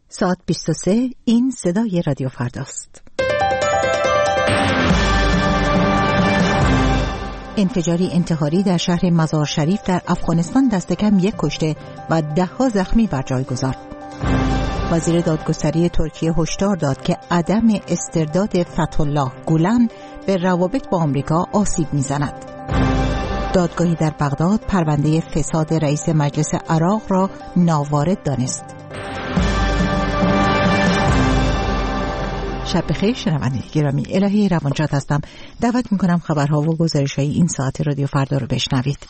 ساعت 23. این صدای رادیو فرداست. انفجاری انتحاری در شهر مزار شریف در افغانستان دست کم 1 کشته و 10 زخمی بر جای گذارد. وزیر دادگستری ترکیه هشدار داد که عدم استرداد فتح‌الله گولن به روابط با آمریکا آسیب می‌زند. دادگاهی در بغداد پرونده فساد رئیس مجلس عراق را ناوارد دانست. شب بخیر شنوندگان گرامی، الهی روانشاد هستم. دعوت میکنم خبرها و گزارش‌های این ساعت رادیو فردا رو بشنوید.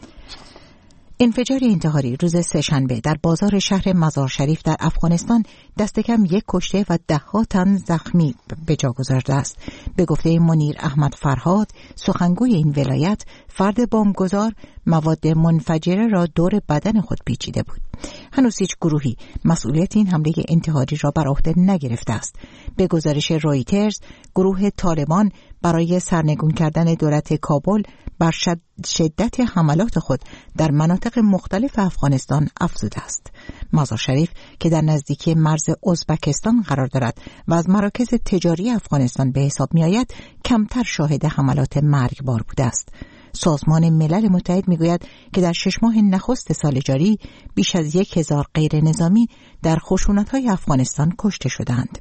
انفجاری انتحاری روز سه‌شنبه در بازار شهر مزار شریف در افغانستان دست کم 1 کشته و 10 تن زخمی به جا گذاشته است. به گفته منیر احمد فرهاد، سخنگوی این ولایت، فرد بمبگذار مواد منفجره را دور بدن خود پیچیده بود. هنوز هیچ گروهی مسئولیت این حمله انتحاری را بر عهده نگرفته است. به گزارش رویترز، گروه طالبان برای سرنگون کردن دولت کابل بر شدت حملات خود در مناطق مختلف افغانستان افزوده است. مزار شریف که در نزدیکی مرز ازبکستان قرار دارد و از مراکز تجاری افغانستان به حساب می آید، کمتر شاهد حملات مرگبار بوده است. سازمان ملل متحد میگوید که در 6 ماه نخست سال جاری بیش از 1000 غیر نظامی در خشونت‌های افغانستان کشته شدند.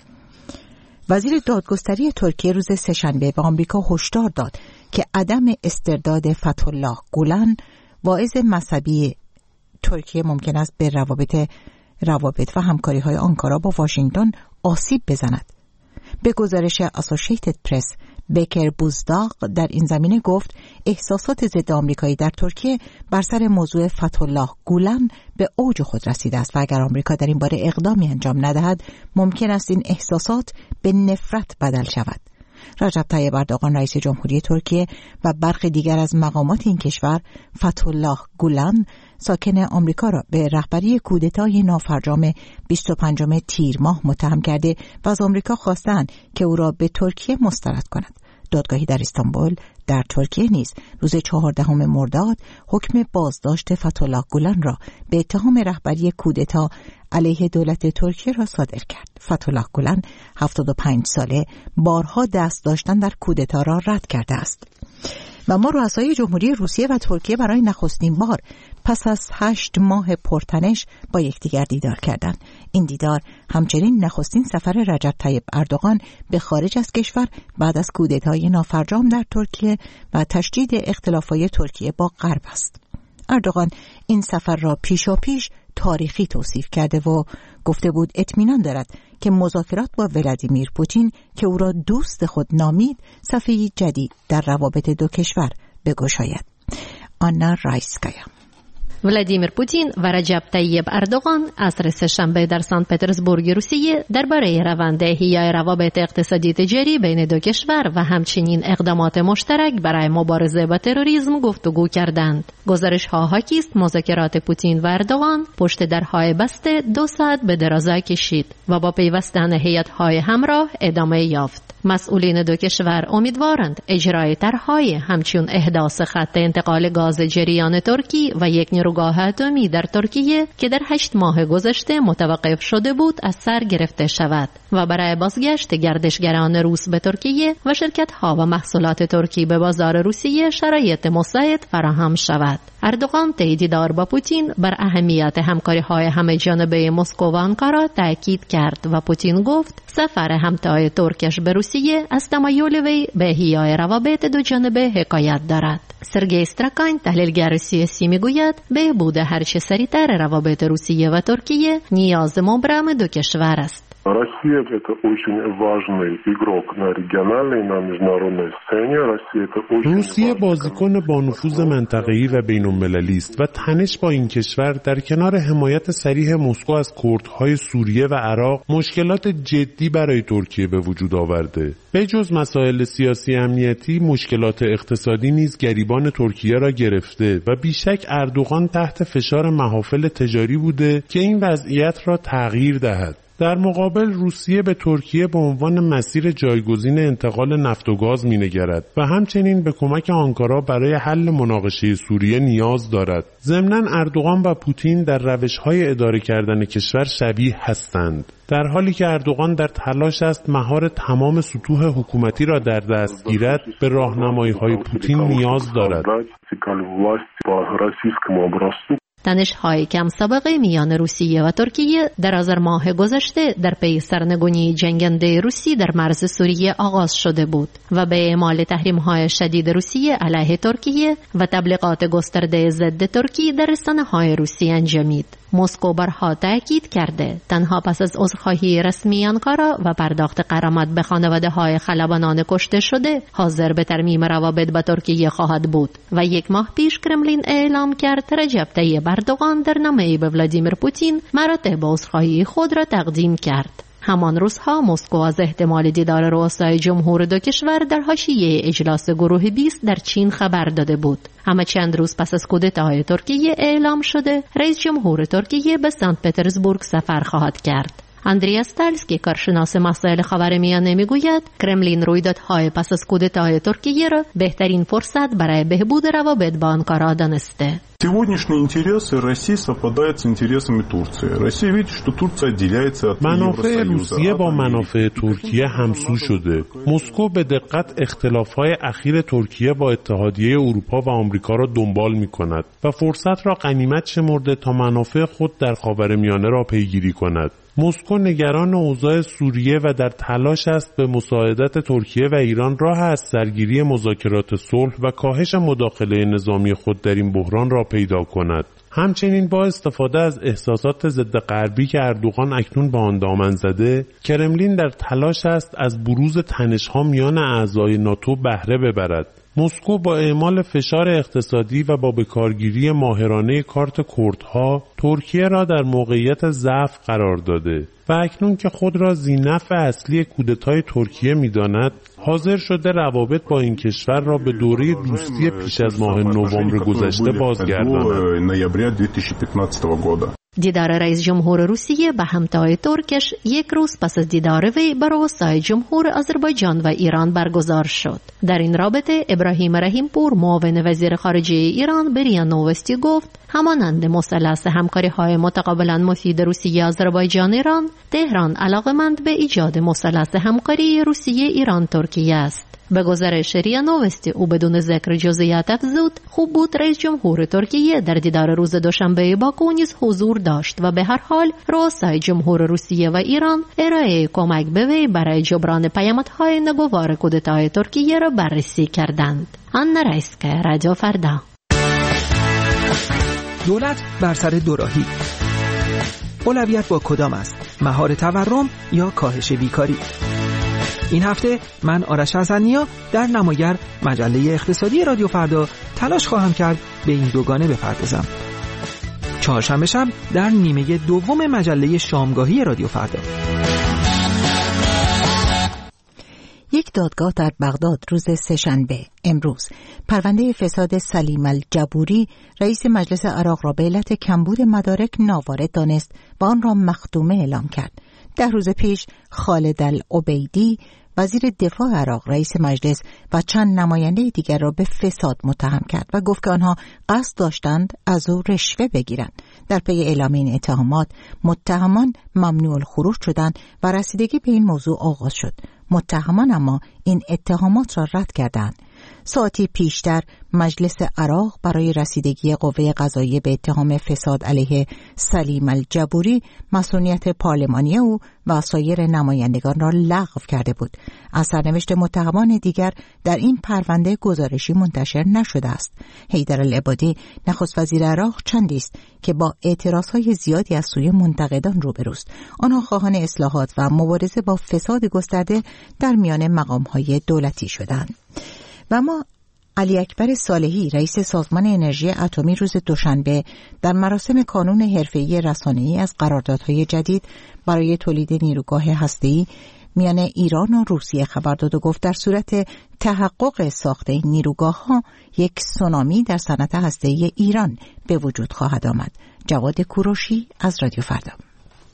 وزیر دادگستری ترکیه روز سه‌شنبه به آمریکا هشدار داد که عدم استرداد فتح‌الله گولن، واعظ مذهبی ترکیه، ممکن است به روابط و همکاری‌های آنکارا با واشنگتن آسیب بزند. به گزارش اسوسییتد پرس، بکر بوزداغ در این زمینه گفت احساسات ضد آمریکایی در ترکیه بر سر موضوع فتح‌الله گولن به اوج خود رسیده است و اگر آمریکا در این باره اقدامی انجام ندهد ممکن است این احساسات به نفرت بدل شود. رجب طیب اردوغان رئیس جمهوری ترکیه و برخی دیگر از مقامات این کشور فتح‌الله گولن ساکن آمریکا را به رهبری کودتای نافرجام 25 تیر ماه متهم کرده و از آمریکا خواستند که او را به ترکیه مسترد کند. دادگاهی در استانبول در ترکیه نیز روز 14 مرداد حکم بازداشت فتح‌الله گولن را به اتهام رهبری کودتا علیه دولت ترکیه را صادر کرد. فتح‌الله گولن 75 ساله بارها دست داشتن در کودتا را رد کرده است. و ما رؤسای جمهوری روسیه و ترکیه برای نخستین بار پس از 8 ماه پرتنش با یکدیگر دیدار کردند. این دیدار همچنین نخستین سفر رجب طیب اردوغان به خارج از کشور بعد از کودتای نافرجام در ترکیه و تشدید اختلافات ترکیه با غرب است. اردوغان این سفر را پیشاپیش تاریخی توصیف کرده و گفته بود اطمینان دارد که مذاکرات با ولادیمیر پوتین که او را دوست خود نامید صفحه‌ای جدید در روابط دو کشور بگشاید. آنا رایسکایا. ولادیمیر پوتین و رجب طیب اردوغان عصر سه‌شنبه در سن پترزبورگ روسیه درباره روند احیای روابط اقتصادی تجاری بین دو کشور و همچنین اقدامات مشترک برای مبارزه با تروریسم گفتگو کردند. گزارش‌ها حاکی است مذاکرات پوتین و اردوغان پشت درهای بسته 2 ساعت به درازا کشید و با پیوستن هیئت‌های همراه ادامه یافت. مسئولین دو کشور امیدوارند اجرای طرح‌های همچون احداث خط انتقال گاز جریان ترکی و یک نیروگاه اتمی در ترکیه که در 8 ماه گذشته متوقف شده بود از سر گرفته شود و برای بازگشت گردشگران روس به ترکیه و شرکت‌ها و محصولات ترکی به بازار روسیه شرایط مساعد فراهم شود. اردوغان طی دیدار با پوتین بر اهمیت همکاری‌های همه جانبه مسکو و آنکارا تاکید کرد و پوتین گفت سفر همتای ترکش به روسیه از تمایل وی به احیای روابط دو جانبه حکایت دارد. سرگئی استراکان تحلیلگر سیاسی میگوید بهبود هرچه سریعتر روابط روسیه و ترکیه نیاز مبرم دو کشور است. Россия – это очень важный игрок на региональной и на международной сцене. روسیه بازیکن با نفوذ منطقه‌ای و بین‌المللی است و تنش با این کشور در کنار حمایت صریح مسکو از کردهای سوریه و عراق مشکلات جدی برای ترکیه به وجود آورده. به جز مسائل سیاسی امنیتی، مشکلات اقتصادی نیز گریبان ترکیه را گرفته و بیشک اردوغان تحت فشار محافل تجاری بوده که این وضعیت را تغییر دهد. در مقابل روسیه به ترکیه به عنوان مسیر جایگزین انتقال نفت و گاز می‌نگرد و همچنین به کمک آنکارا برای حل مناقشه سوریه نیاز دارد. ضمناً اردوغان و پوتین در روش‌های اداره کردن کشور شبیه هستند. در حالی که اردوغان در تلاش است مهار تمام سطوح حکومتی را در دست گیرد، به راهنمایی‌های پوتین نیاز دارد. تنش‌های کم سابقه میان روسیه و ترکیه در آذر ماه گذشته در پی سرنگونی جنگنده روسی در مرز سوریه آغاز شده بود و به اعمال تحریم‌های شدید روسیه علیه ترکیه و تبلیغات گسترده ضد ترکیه در رسانه‌های روسی انجامید. مسکو بارها تاکید کرده تنها پس از عذرخواهی رسمی آنکارا و پرداخت غرامت به خانواده‌های خلبانان کشته شده حاضر به ترمیم روابط با ترکیه خواهد بود و یک ماه پیش کرملین اعلام کرد رجب طیب اردوغان در نامه‌ای به ولادیمیر پوتین مراتب عذرخواهی خود را تقدیم کرد. همان روزها مسکو از احتمال دیدار رؤسای جمهور دو کشور در حاشیه اجلاس گروه 20 در چین خبر داده بود. اما چند روز پس از کودتای ترکیه اعلام شده رئیس جمهور ترکیه به سنت پترزبورگ سفر خواهد کرد. اندریاس تالسکی کارشناس مسائل خاورمیانه میگوید کرملین رویدادهای پس از کودتای ترکیه را بهترین فرصت برای بهبود روابط با آنکارا دانسته. Сегодняшние интересы России совпадают с интересами Турции. Россия видит, что Турция отделяется от منافع روسیه با منافع ترکیه همسو شده. مسکو به دقت اختلافات اخیر ترکیه با اتحادیه اروپا و آمریکا را دنبال می‌کند و فرصت را غنیمت شمرده تا منافع خود در خاورمیانه را پیگیری کند. مسکو نگران اوضاع سوریه و در تلاش است به مساعدت ترکیه و ایران راه از سرگیری مذاکرات صلح و کاهش مداخله نظامی خود در این بحران را پیدا کند. همچنین با استفاده از احساسات ضد غربی که اردوغان اکنون به آن دامن زده، کرملین در تلاش است از بروز تنش‌ها میان اعضای ناتو بهره ببرد. مسکو با اعمال فشار اقتصادی و با بکارگیری ماهرانه کارت کردها ترکیه را در موقعیت ضعف قرار داده و اکنون که خود را ذینفع اصلی کودتای ترکیه می‌داند، حاضر شده روابط با این کشور را به دوره دوستی پیش از ماه نوامبر گذشته بازگرداند. دیدار رئیس جمهور روسیه به همتای ترکش یک روز پس از دیدار وی با رؤسای جمهور آذربایجان و ایران برگزار شد. در این رابطه ابراهیم رحیمپور معاون وزیر خارجه ایران به ریا نوستی گفت همانند مثلث همکاری‌های متقابلا مفید روسیه آذربایجان ایران، تهران علاقمند به ایجاد مثلث همکاری روسیه ایران ترکیه است. به گزارش ریا نوستی او بدون ذکر جزئیات افزود خوب بود رئیس جمهور ترکیه در دیدار روز دوشنبه باکو نیز حضور داشت و به هر حال رؤسای جمهور روسیه و ایران ارائه کمک به وی برای جبران پیامدهای ناگوار کودتای ترکیه را بررسی کردند. آنا رایسکا، رادیو فردا. دولت بر سر دوراهی. اولویت با کدام است؟ مهار تورم یا کاهش بیکاری؟ این هفته من آرش حسنیا در نماگر مجله اقتصادی رادیو فردا تلاش خواهم کرد به این دوگانه بپردازم. چهارشنبه شب در نیمه دوم مجله شامگاهی رادیو فردا. یک دادگاه در بغداد روز سه‌شنبه امروز پرونده فساد سلیم الجبوری رئیس مجلس عراق را به علت کمبود مدارک ناوارد دانست و آن را مختومه اعلام کرد. 10 روز پیش خالد العبیدی وزیر دفاع عراق رئیس مجلس و چند نماینده دیگر را به فساد متهم کرد و گفت که آنها قصد داشتند از او رشوه بگیرند. در پی اعلام این اتهامات متهمان ممنوع الخروج شدند و رسیدگی به این موضوع آغاز شد. متهمان اما این اتهامات را رد کردند. ساعتی پیشتر مجلس عراق برای رسیدگی قوه قضاییه به اتهام فساد علیه سلیم الجبوری مسئولیت پارلمانی او و سایر نمایندگان را لغو کرده بود. از سرنوشت متهمان دیگر در این پرونده گزارشی منتشر نشده است. حیدر العبادی نخست وزیر عراق چندی است که با اعتراضهای زیادی از سوی منتقدان روبروست. آنها خواهان اصلاحات و مبارزه با فساد گسترده در میان مقام‌های دولتی شدند. و اما علی اکبر صالحی رئیس سازمان انرژی اتمی روز دوشنبه در مراسم کانون حرفه‌ای رسانه‌ای از قراردادهای جدید برای تولید نیروگاه هسته‌ای میان ایران و روسیه خبر داد و گفت در صورت تحقق ساخت این نیروگاه‌ها یک سونامی در صنعت هسته‌ای ایران به وجود خواهد آمد. جواد کوروشی از رادیو فردا.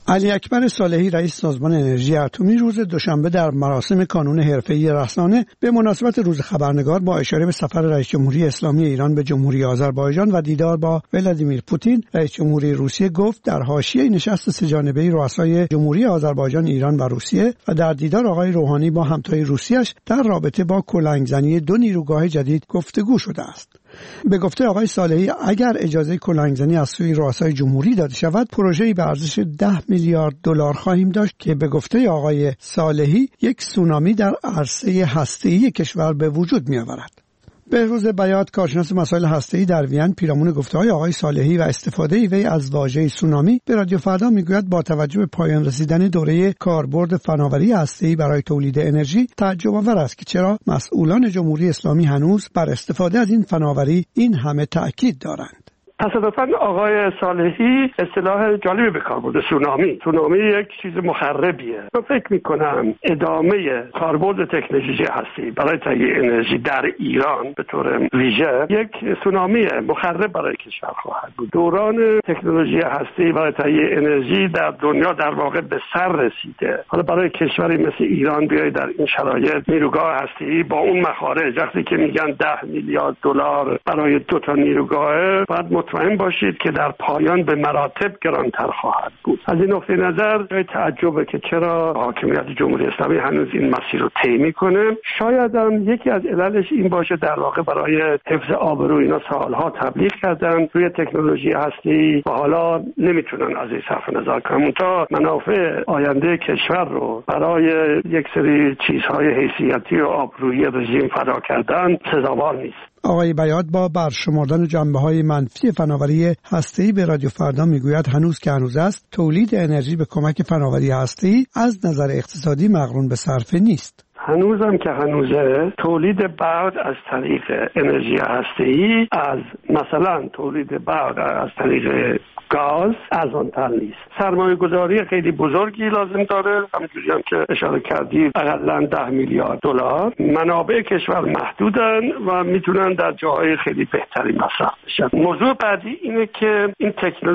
علی اکبر صالحی رئیس سازمان انرژی اتمی روز دوشنبه در مراسم کانون حرفه‌ای رسانه به مناسبت روز خبرنگار با اشاره به سفر رئیس جمهوری اسلامی ایران به جمهوری آذربایجان و دیدار با ولادیمیر پوتین رئیس جمهوری روسیه گفت در حاشیه نشست سه‌جانبه رؤسای جمهوری آذربایجان، ایران و روسیه و در دیدار آقای روحانی با همتای روسیه‌اش در رابطه با کلنگزنی 2 نیروگاه جدید گفتگو شده است. به گفته آقای صالحی اگر اجازه کلنگزنی از سوی رؤسای جمهوری داده شود، پروژه‌ای به ارزش 10 میلیارد دلار خواهیم داشت که به گفته آقای صالحی یک سونامی در عرصه هسته‌ای کشور به وجود می‌آورد. بهروز بیات، کارشناس مسائل هسته‌ای در وین، پیرامون گفته‌های آقای صالحی و استفاده وی از واژه سونامی به رادیو فردا میگوید با توجه به پایان رسیدن دوره کاربرد فناوری هسته‌ای برای تولید انرژی، تعجب‌آور است که چرا مسئولان جمهوری اسلامی هنوز بر استفاده از این فناوری این همه تأکید دارند. تصادفاً آقای صالحی اصطلاح جالبی به کار برده، سونامی یک چیز مخربیه. من فکر میکنم ادامه کاربرد تکنولوژی هستی برای تهیه انرژی در ایران به طور ویژه یک سونامی مخرب برای کشور خواهد بود. دوران تکنولوژی هستی برای تهیه انرژی در دنیا در واقع به سر رسیده. حالا برای کشوری مثل ایران بیاید در این شرایط نیروگاه هستی با اون مخارج، وقتی که میگن 10 میلیارد دلار برای 2 تا نیروگاه، باید مطمئن باشید که در پایان به مراتب گرانتر خواهد بود. از این نقطه نظر جای تعجبه که چرا حاکمیت جمهوری اسلامی هنوز این مسیر رو طی میکنه. شاید هم یکی از عللش این باشه در واقع برای حفظ آبرو اینا سالها تبلیغ کردن روی تکنولوژی هستی و حالا نمیتونن از این صرف نظر کنن تا منافع آینده کشور رو برای یک سری چیزهای حیثیتی و آبرویی رژیم فدا کردن سزاوار نیست. آقای بیات با برشمردن جنبه‌های منفی فناوری هسته‌ای به رادیو فردا میگوید هنوز که هنوز است، تولید انرژی به کمک فناوری هسته‌ای از نظر اقتصادی مقرون به صرفه نیست. هنوزم که هنوزه تولید برق از طریق انرژی هسته‌ای از مثلا تولید برق از طریق گاز ارزان‌تر نیست. سرمایه گذاری خیلی بزرگی لازم داره، همونجوری هم که اشاره کردید حداقل 10 میلیارد دلار. منابع کشور محدودن و میتونن در جاهای خیلی بهتری مصرف بشن. موضوع بعدی اینه که این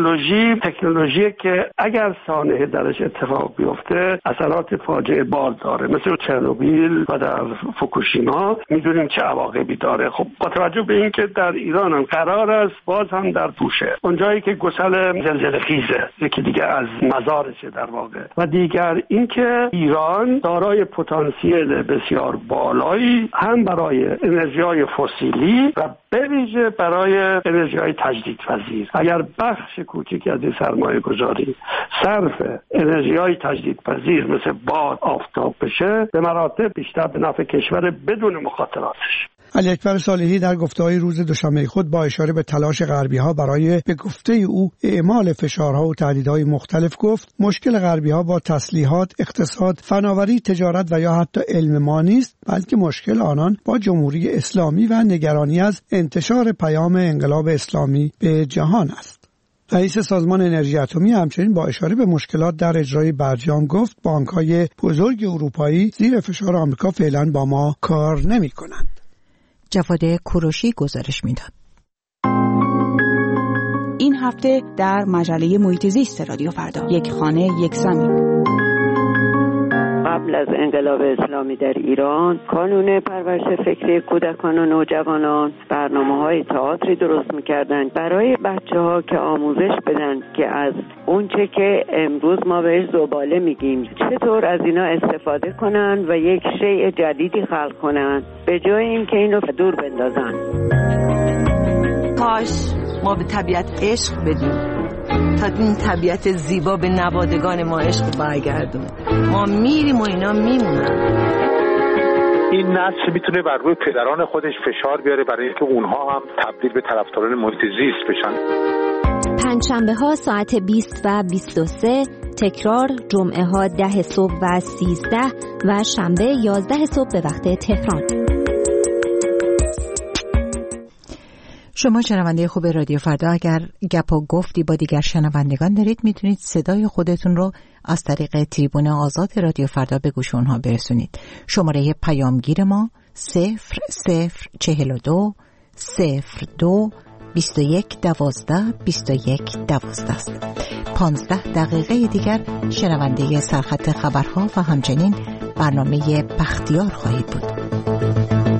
تکنولوژی که اگر سانحه درش اتفاق بیفته اثرات فاجعه بار داره، مثل چرنوبیل و در فوکوشیما میدونیم چه عواقبی داره. خب با توجه به اینکه در ایران هم قرار است باز هم در پوشه، اونجایی که گسل زلزله خیزه یکی دیگه از مزارشه در واقع، و دیگر اینکه ایران دارای پتانسیل بسیار بالایی هم برای انرژی‌های فسیلی و به ویژه برای انرژی‌های تجدیدپذیر. اگر بخش کوچکی از سرمایه گذاری صرف انرژی‌های تجدیدپذیر مثل باد، آفتاب بشه، به مراتب بیشتر به نفع کشور بدون مخاطراتش. علی اکبر صالحی در گفته‌های روز دوشنبه خود با اشاره به تلاش غربی‌ها برای به گفته او اعمال فشارها و تهدیدهای مختلف گفت مشکل غربی‌ها با تسلیحات، اقتصاد، فناوری، تجارت و یا حتی علم ما نیست، بلکه مشکل آنان با جمهوری اسلامی و نگرانی از انتشار پیام انقلاب اسلامی به جهان است. رئیس سازمان انرژی اتمی همچنین با اشاره به مشکلات در اجرای برجام گفت بانک‌های بزرگ اروپایی زیر فشار آمریکا فعلا با ما کار نمی‌کنند. جواد کوروشی گزارش میداد. این هفته در مجله محیط زیست رادیو فردا، یک خانه یک زمین. قبل از انقلاب اسلامی در ایران کانون پرورش فکری کودکان و نوجوانان برنامه‌های تئاتری درست می‌کردند برای بچه‌ها که آموزش بدن که از اونچه که امروز ما بهش زباله میگیم چطور از اینا استفاده کنن و یک شیء جدیدی خلق کنن به جای اینکه اینو دور بندازن. کاش ما به طبیعت عشق بدیم تا این طبیعت زیبا به نوادگان ما عشق برگردونه. ما میریم و اینا میمونن. این نسل میتونه بر روی پدران خودش فشار بیاره برای اینکه اونها هم تبدیل به طرفداران محیط زیست بشن. پنجشنبه ها ساعت 20 و 23، تکرار جمعه ها 10 صبح و 13 و شنبه 11 صبح به وقت تهران. شما شنونده خوب رادیو فردا، اگر گپ و گفتی با دیگر شنوندگان دارید میتونید صدای خودتون رو از طریق تریبون آزاد رادیو فردا به گوش اونها برسونید. شماره پیامگیر ما 0042 02 21 12 21 12 است. 15 دقیقه دیگر شنونده سرخط خبرها و همچنین برنامه بختیار خواهید بود.